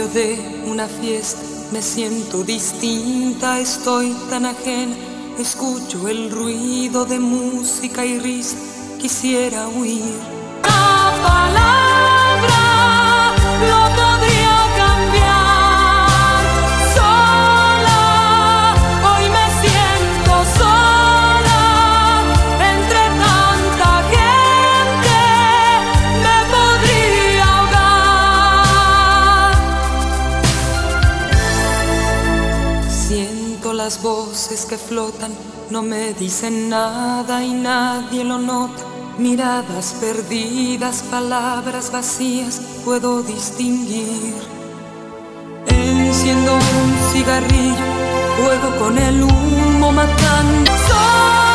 medio de una fiesta me siento distinta, estoy tan ajena. Escucho el ruido de música y risa, quisiera huir. La palabra lo podría cambiar. Sola, hoy me siento sola. Entre tanta gente me podría ahogar. Siento las voces que flotan, no me dicen nada y nadie lo nota. Miradas perdidas, palabras vacías, puedo distinguir. Enciendo un cigarrillo, juego con el humo matando.